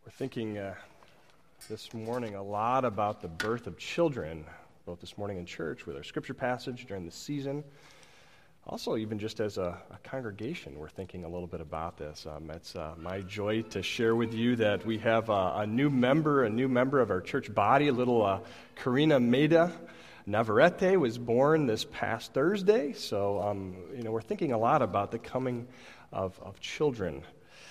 We're thinking this morning a lot about the birth of children, both this morning in church with our scripture passage during the season. Also, even just as a congregation, we're thinking a little bit about this. It's my joy to share with you that we have a new member of our church body. Little Karina Meda Navarrete was born this past Thursday. So, we're thinking a lot about the coming of children.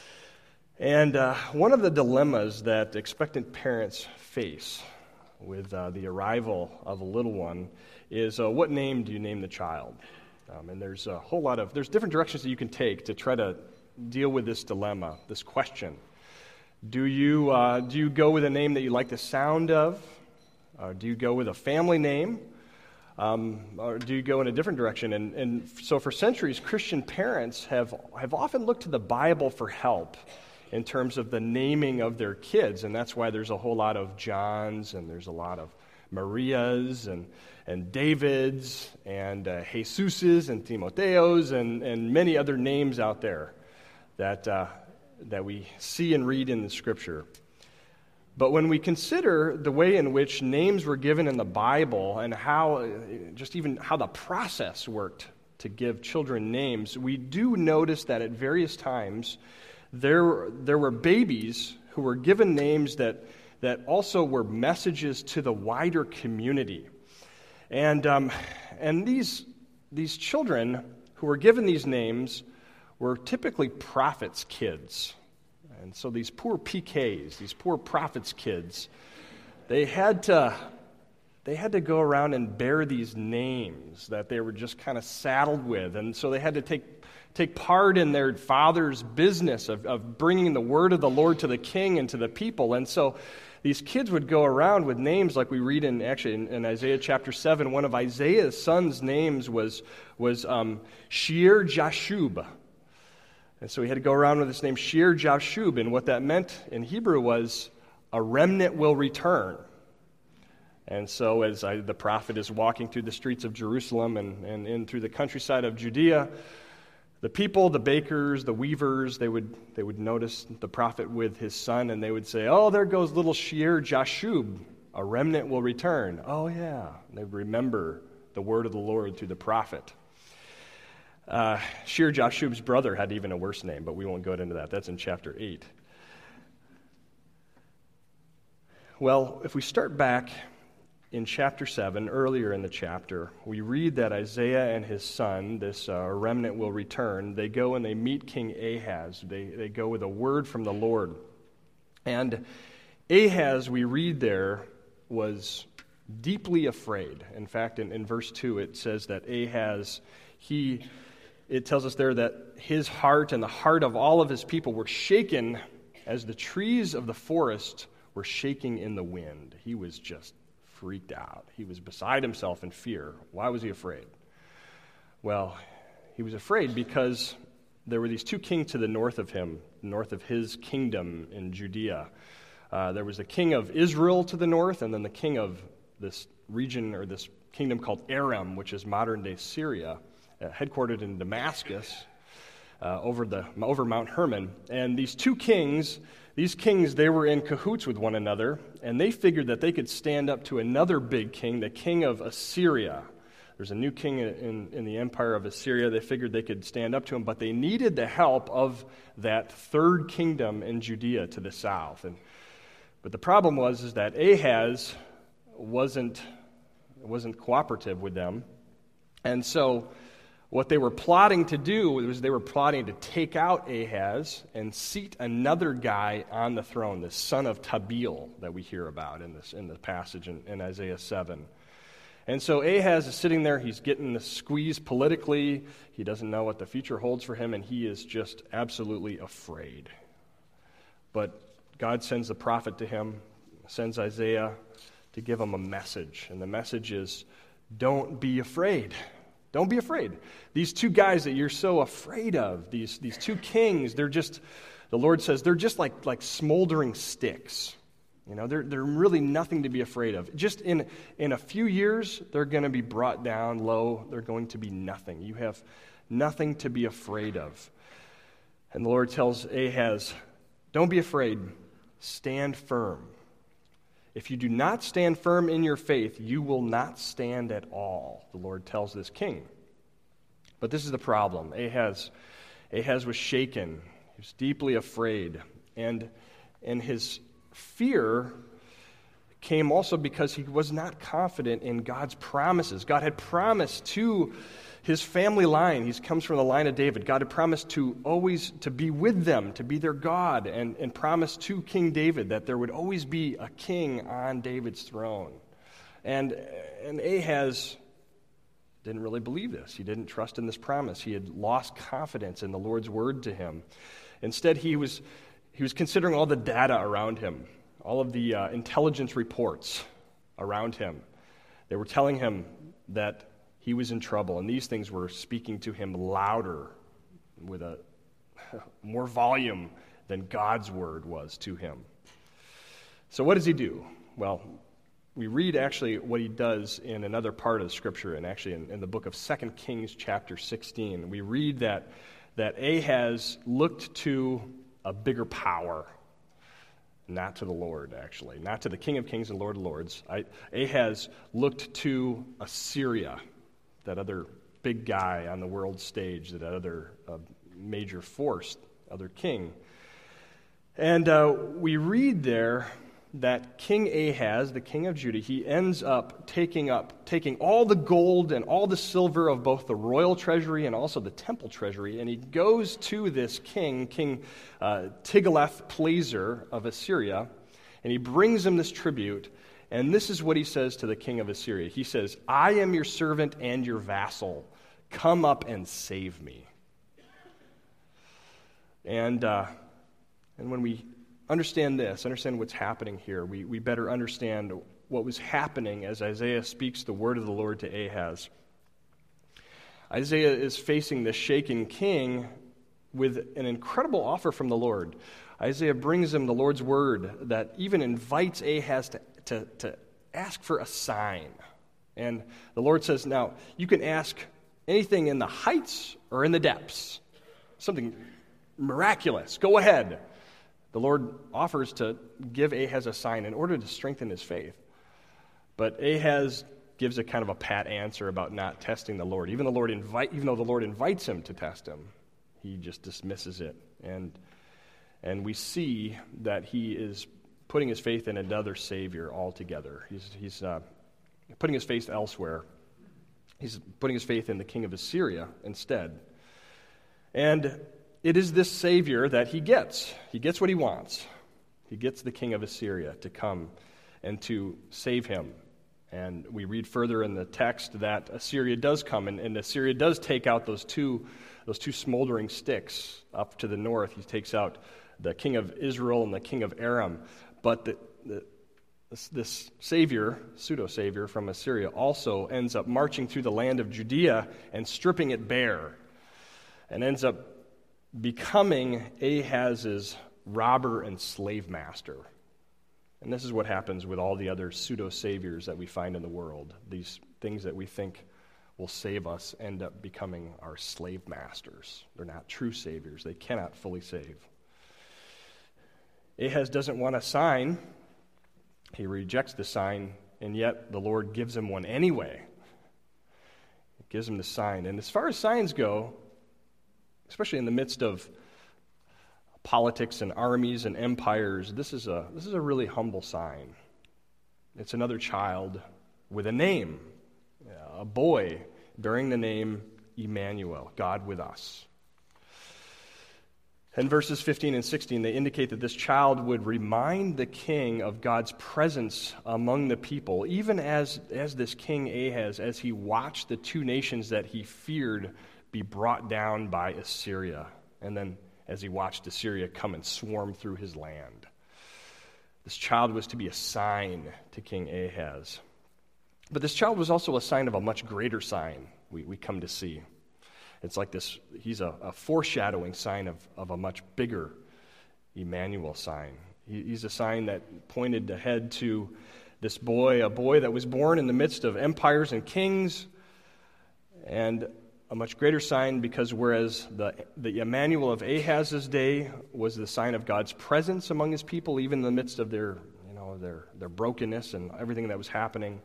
And one of the dilemmas that expectant parents face with the arrival of a little one is what name do you name the child? And there's a whole lot of, there's different directions that you can take to try to deal with this dilemma, this question. Do you go with a name that you like the sound of? Do you go with a family name? Or do you go in a different direction? And so for centuries, Christian parents have often looked to the Bible for help in terms of the naming of their kids, and that's why there's a whole lot of Johns, and there's a lot of Marias, and Davids, and Jesuses, and Timoteos, and many other names out there that we see and read in the Scripture. But when we consider the way in which names were given in the Bible and how the process worked to give children names, we do notice that at various times there were babies who were given names that also were messages to the wider community. And these children who were given these names were typically prophets' kids. And so these poor PKs, these poor prophets' kids, they had to go around and bear these names that they were just kind of saddled with. And so they had to take part in their father's business of bringing the word of the Lord to the king and to the people. And so these kids would go around with names like we read in Isaiah chapter 7. One of Isaiah's sons' names was Shear Jashub. And so he had to go around with this name Shear Jashub, and what that meant in Hebrew was a remnant will return. And so as the prophet is walking through the streets of Jerusalem and in through the countryside of Judea, the people, the bakers, the weavers, they would notice the prophet with his son, and they would say, "Oh, there goes little Shear Jashub, a remnant will return." Oh, yeah. And they would remember the word of the Lord through the prophet. Shear Jashub's brother had even a worse name, but we won't go into that. That's in chapter 8. Well, if we start back in chapter 7, earlier in the chapter, we read that Isaiah and his son, this remnant will return. They go and they meet King Ahaz. They go with a word from the Lord. And Ahaz, we read there, was deeply afraid. In fact, in verse 2, it says that Ahaz, it tells us there that his heart and the heart of all of his people were shaken as the trees of the forest were shaking in the wind. He was just freaked out. He was beside himself in fear. Why was he afraid? Well, he was afraid because there were these two kings to the north of him, north of his kingdom in Judea. There was the king of Israel to the north, and then the king of this region or this kingdom called Aram, which is modern-day Syria, headquartered in Damascus, over Mount Hermon. And these two kings, they were in cahoots with one another, and they figured that they could stand up to another big king, the king of Assyria. There's a new king in the empire of Assyria. They figured they could stand up to him, but they needed the help of that third kingdom in Judea to the south. But the problem was that Ahaz wasn't cooperative with them, and so what they were plotting to do was they were plotting to take out Ahaz and seat another guy on the throne, the son of Tabeel that we hear about in the passage in Isaiah 7. And so Ahaz is sitting there, he's getting the squeeze politically, he doesn't know what the future holds for him, and he is just absolutely afraid. But God sends the prophet to him, sends Isaiah to give him a message, and the message is, don't be afraid. Don't be afraid. These two guys that you're so afraid of, these two kings, the Lord says, they're just like smoldering sticks. They're really nothing to be afraid of. Just in a few years, they're going to be brought down low. They're going to be nothing. You have nothing to be afraid of. And the Lord tells Ahaz, don't be afraid. stand firm. If you do not stand firm in your faith, you will not stand at all, the Lord tells this king. But this is the problem. Ahaz was shaken. He was deeply afraid. And his fear came also because he was not confident in God's promises. God had promised to his family line. He comes from the line of David. God had promised to always to be with them, to be their God, and promised to King David that there would always be a king on David's throne. And Ahaz didn't really believe this. He didn't trust in this promise. He had lost confidence in the Lord's word to him. Instead, he was considering all the data around him, all of the intelligence reports around him. They were telling him that he was in trouble, and these things were speaking to him louder, with a more volume than God's word was to him. So what does he do? Well, we read actually what he does in another part of the scripture, and actually in the book of 2 Kings chapter 16. We read that Ahaz looked to a bigger power, not to the Lord, actually, not to the King of Kings and Lord of Lords. Ahaz looked to Assyria, that other big guy on the world stage, that other major force, other king. And we read there that King Ahaz, the king of Judah, he ends up taking all the gold and all the silver of both the royal treasury and also the temple treasury, and he goes to this King Tiglath-Pileser of Assyria, and he brings him this tribute. And this is what he says to the king of Assyria. He says, "I am your servant and your vassal. Come up and save me." And when we understand what's happening here, we better understand what was happening as Isaiah speaks the word of the Lord to Ahaz. Isaiah is facing this shaken king with an incredible offer from the Lord. Isaiah brings him the Lord's word that even invites Ahaz to ask for a sign. And the Lord says, now, you can ask anything in the heights or in the depths. Something miraculous. Go ahead. The Lord offers to give Ahaz a sign in order to strengthen his faith. But Ahaz gives a kind of a pat answer about not testing the Lord. Even though the Lord invites him to test him, he just dismisses it. And we see that he is putting his faith in another Savior altogether. He's putting his faith elsewhere. He's putting his faith in the king of Assyria instead. And it is this Savior that he gets. He gets what he wants. He gets the king of Assyria to come and to save him. And we read further in the text that Assyria does come, and Assyria does take out those two smoldering sticks up to the north. He takes out the king of Israel and the king of Aram. But this savior, pseudo-savior from Assyria, also ends up marching through the land of Judea and stripping it bare, and ends up becoming Ahaz's robber and slave master. And this is what happens with all the other pseudo-saviors that we find in the world. These things that we think will save us end up becoming our slave masters. They're not true saviors. They cannot fully save. Ahaz doesn't want a sign. He rejects the sign, and yet the Lord gives him one anyway. He gives him the sign. And as far as signs go, especially in the midst of politics and armies and empires, this is a really humble sign. It's another child with a name, a boy bearing the name Emmanuel, God with us. In verses 15 and 16, they indicate that this child would remind the king of God's presence among the people, even as this king Ahaz, as he watched the two nations that he feared be brought down by Assyria, and then as he watched Assyria come and swarm through his land. This child was to be a sign to King Ahaz. But this child was also a sign of a much greater sign we come to see. It's like this, he's a foreshadowing sign of a much bigger Emmanuel sign. He's a sign that pointed ahead to this boy, a boy that was born in the midst of empires and kings, and a much greater sign because whereas the Emmanuel of Ahaz's day was the sign of God's presence among his people, even in the midst of their brokenness and everything that was happening,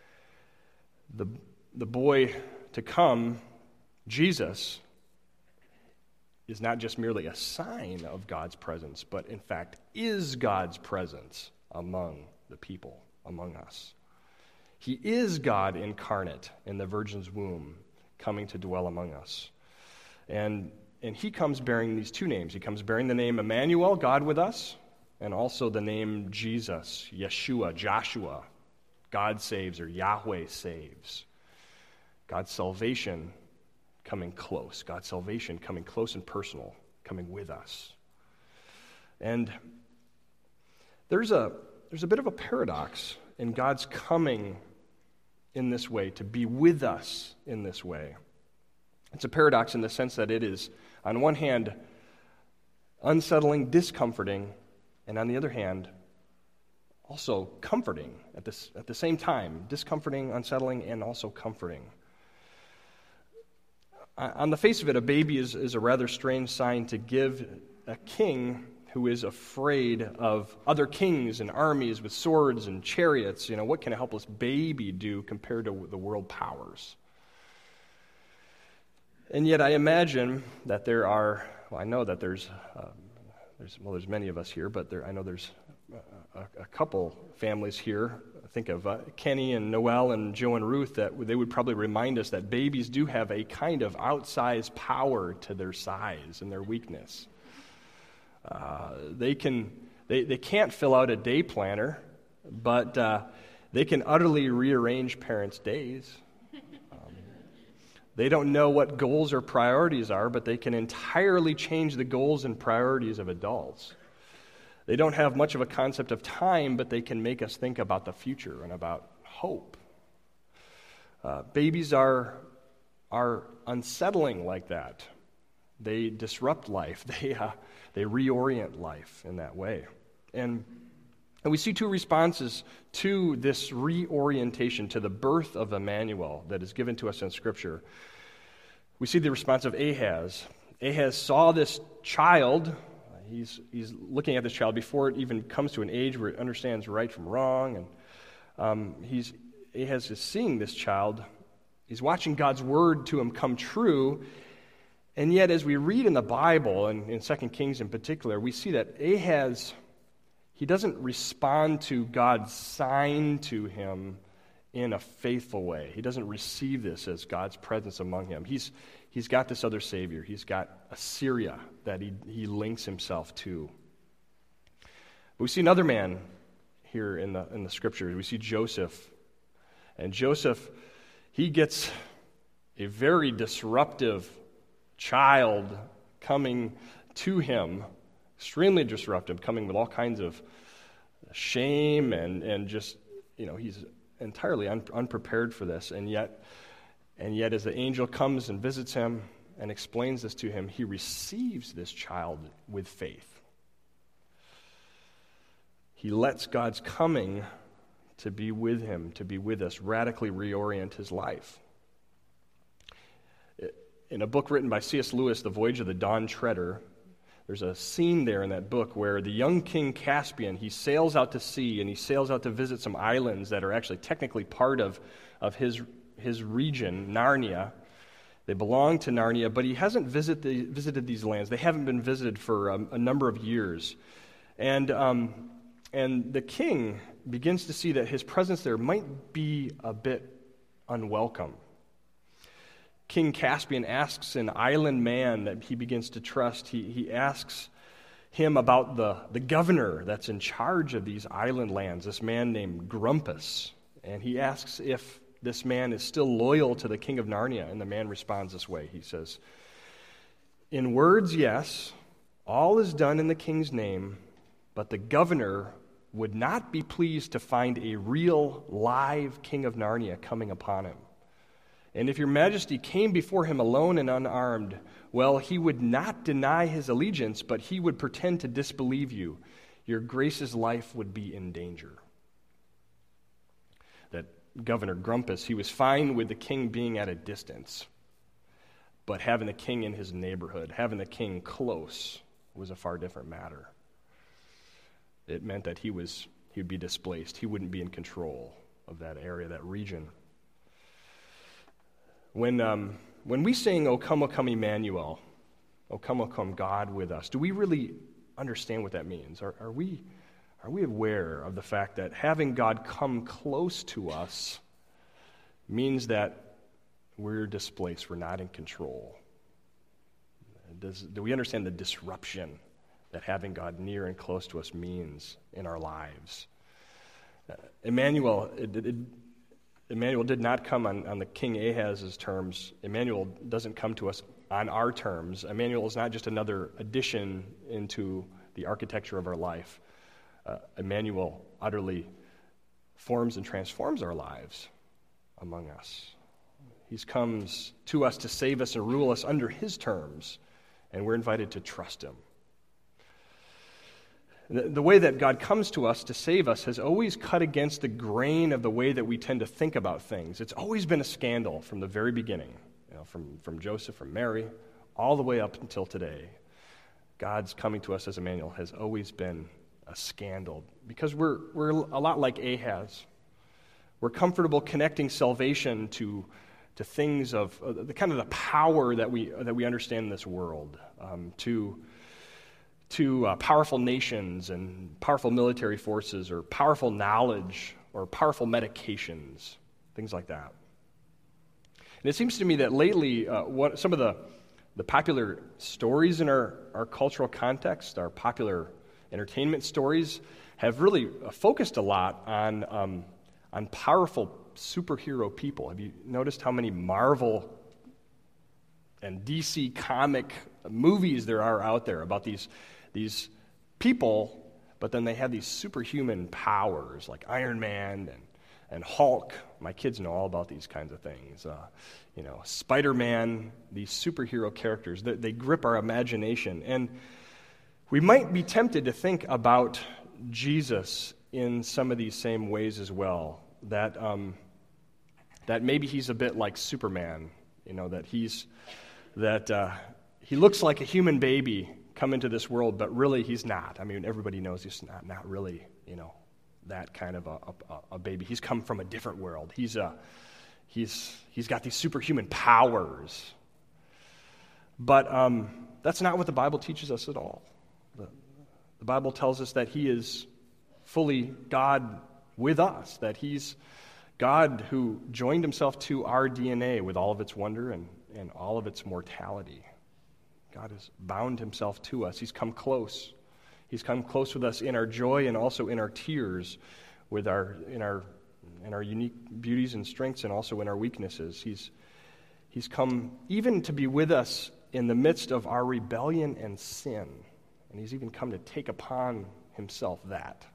the boy to come, Jesus, is not just merely a sign of God's presence, but in fact is God's presence among the people, among us. He is God incarnate in the virgin's womb, coming to dwell among us. And he comes bearing these two names. He comes bearing the name Emmanuel, God with us, and also the name Jesus, Yeshua, Joshua, God saves, or Yahweh saves. God's salvation coming close. God's salvation coming close and personal, coming with us. And there's a bit of a paradox in God's coming in this way, to be with us in this way. It's a paradox in the sense that it is, on one hand, unsettling, discomforting, and on the other hand, also comforting at the same time. Discomforting, unsettling, and also comforting. On the face of it, a baby is a rather strange sign to give a king who is afraid of other kings and armies with swords and chariots. What can a helpless baby do compared to the world powers? And yet I imagine that there are, I know that there's many of us here, but I know there's a couple families here. I think of Kenny and Noel and Joe and Ruth, that they would probably remind us that babies do have a kind of outsized power to their size and their weakness. They can't fill out a day planner, but they can utterly rearrange parents' days. They don't know what goals or priorities are, but they can entirely change the goals and priorities of adults. They don't have much of a concept of time, but they can make us think about the future and about hope. Babies are unsettling like that. They disrupt life. They reorient life in that way. And we see two responses to this reorientation, to the birth of Emmanuel that is given to us in Scripture. We see the response of Ahaz. Ahaz saw this child. He's looking at this child before it even comes to an age where it understands right from wrong. And Ahaz is seeing this child. He's watching God's word to him come true. And yet, as we read in the Bible, and in 2 Kings in particular, we see that Ahaz, he doesn't respond to God's sign to him in a faithful way. He doesn't receive this as God's presence among him. He's got this other Savior. He's got Assyria that he links himself to. But we see another man here in the Scriptures. We see Joseph. And Joseph, he gets a very disruptive child coming to him, extremely disruptive, coming with all kinds of shame and just, he's entirely unprepared for this. And yet as the angel comes and visits him and explains this to him, he receives this child with faith. He lets God's coming to be with him, to be with us, radically reorient his life. In a book written by C.S. Lewis, The Voyage of the Dawn Treader, there's a scene there in that book where the young king Caspian, he sails out to sea and he sails out to visit some islands that are actually technically part of his region, Narnia. They belong to Narnia, but he hasn't visited these lands. They haven't been visited for a number of years. And the king begins to see that his presence there might be a bit unwelcome. King Caspian asks an island man that he begins to trust, he asks him about the governor that's in charge of these island lands, this man named Grumpus. And he asks if this man is still loyal to the king of Narnia. And the man responds this way. He says, "In words, yes, all is done in the king's name, but the governor would not be pleased to find a real, live king of Narnia coming upon him. And if your majesty came before him alone and unarmed, well, he would not deny his allegiance, but he would pretend to disbelieve you. Your grace's life would be in danger." That Governor Grumpus, he was fine with the king being at a distance. But having the king in his neighborhood, having the king close, was a far different matter. It meant that he would be displaced. He wouldn't be in control of that area, that region. When we sing, O come, Emmanuel, O come, God with us, do we really understand what that means? Are we aware of the fact that having God come close to us means that we're displaced, we're not in control? Do we understand the disruption that having God near and close to us means in our lives? Emmanuel did not come on the King Ahaz's terms. Emmanuel doesn't come to us on our terms. Emmanuel is not just another addition into the architecture of our life. Emmanuel utterly forms and transforms our lives among us. He comes to us to save us and rule us under his terms, and we're invited to trust him. The way that God comes to us to save us has always cut against the grain of the way that we tend to think about things. It's always been a scandal from the very beginning, from Joseph, from Mary, all the way up until today. God's coming to us as Emmanuel has always been a scandal because we're a lot like Ahaz. We're comfortable connecting salvation to things of the kind of the power that we understand in this world, to powerful nations and powerful military forces or powerful knowledge or powerful medications, things like that. And it seems to me that lately, some of the popular stories in our cultural context, our popular entertainment stories, have really focused a lot on powerful superhero people. Have you noticed how many Marvel and DC comic movies there are out there about these people, but then they have these superhuman powers like Iron Man and Hulk? My kids know all about these kinds of things. Spider-Man, these superhero characters, they grip our imagination. And we might be tempted to think about Jesus in some of these same ways as well, that maybe he's a bit like Superman, that he looks like a human baby come into this world, but really he's not. I mean, everybody knows he's not really, that kind of a baby. He's come from a different world. He's got these superhuman powers. But that's not what the Bible teaches us at all. The Bible tells us that he is fully God with us, that he's God who joined himself to our DNA with all of its wonder and all of its mortality. God has bound himself to us. He's come close. He's come close with us in our joy and also in our tears, in our unique beauties and strengths, and also in our weaknesses. He's come even to be with us in the midst of our rebellion and sin. And he's even come to take upon himself that.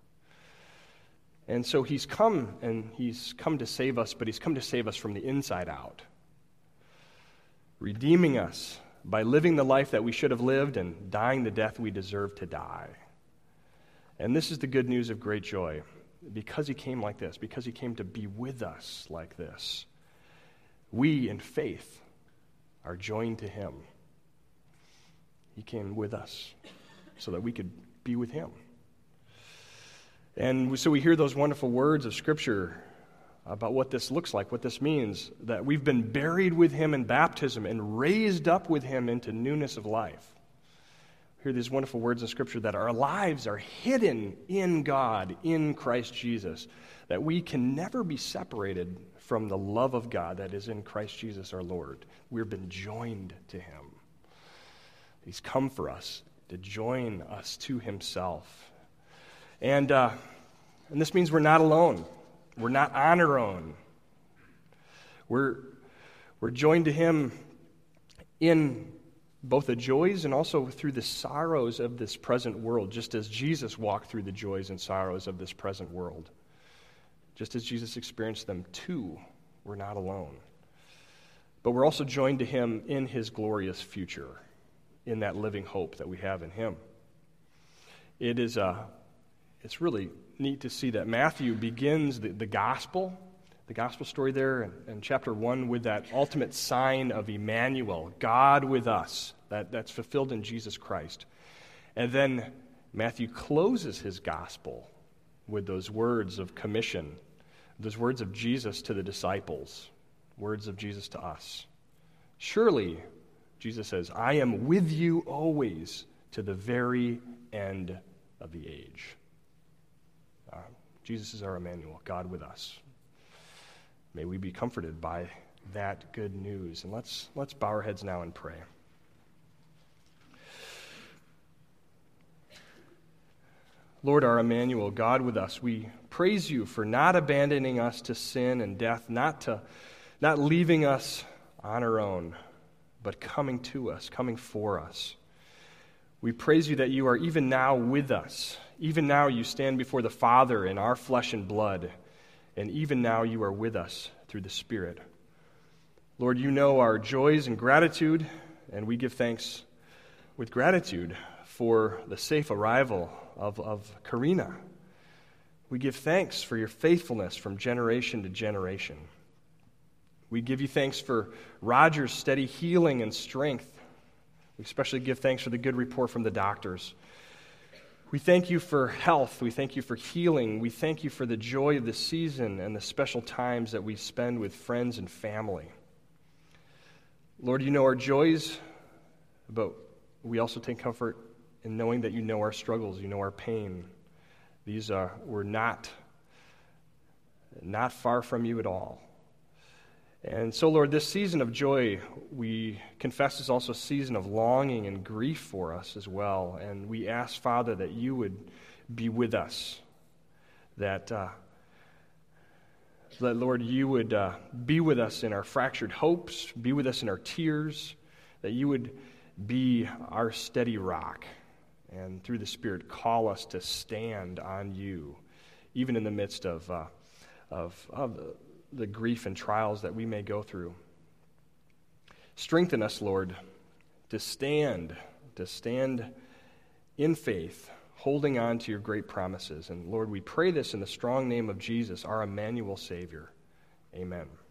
And so he's come to save us, but he's come to save us from the inside out, redeeming us by living the life that we should have lived and dying the death we deserve to die. And this is the good news of great joy. Because he came like this, because he came to be with us like this, we in faith are joined to him. He came with us so that we could be with him. And so we hear those wonderful words of Scripture about what this looks like, what this means, that we've been buried with him in baptism and raised up with him into newness of life. We hear these wonderful words in Scripture that our lives are hidden in God, in Christ Jesus, that we can never be separated from the love of God that is in Christ Jesus our Lord. We've been joined to him. He's come for us to join us to himself. And this means we're not alone. We're not on our own. We're joined to him in both the joys and also through the sorrows of this present world, just as Jesus walked through the joys and sorrows of this present world. Just as Jesus experienced them too, we're not alone. But we're also joined to him in his glorious future, in that living hope that we have in him. It's really neat to see that Matthew begins the gospel the gospel story there in chapter 1 with that ultimate sign of Emmanuel, God with us, that's fulfilled in Jesus Christ. And then Matthew closes his gospel with those words of commission, those words of Jesus to the disciples, words of Jesus to us. Surely, Jesus says, I am with you always to the very end of the age. Jesus is our Emmanuel, God with us. May we be comforted by that good news. And let's bow our heads now and pray. Lord, our Emmanuel, God with us, we praise you for not abandoning us to sin and death, not leaving us on our own, but coming to us, coming for us. We praise you that you are even now with us. Even now you stand before the Father in our flesh and blood, and even now you are with us through the Spirit. Lord, you know our joys and gratitude, and we give thanks with gratitude for the safe arrival of Karina. We give thanks for your faithfulness from generation to generation. We give you thanks for Roger's steady healing and strength. We especially give thanks for the good report from the doctors. We thank you for health. We thank you for healing. We thank you for the joy of the season and the special times that we spend with friends and family. Lord, you know our joys, but we also take comfort in knowing that you know our struggles, you know our pain. These we're not far from you at all. And so, Lord, this season of joy, we confess, is also a season of longing and grief for us as well. And we ask, Father, that you would be with us, that Lord, you would be with us in our fractured hopes, be with us in our tears, that you would be our steady rock, and through the Spirit call us to stand on you, even in the midst of the grief and trials that we may go through. Strengthen us, Lord, to stand in faith, holding on to your great promises. And Lord, we pray this in the strong name of Jesus, our Emmanuel Savior. Amen.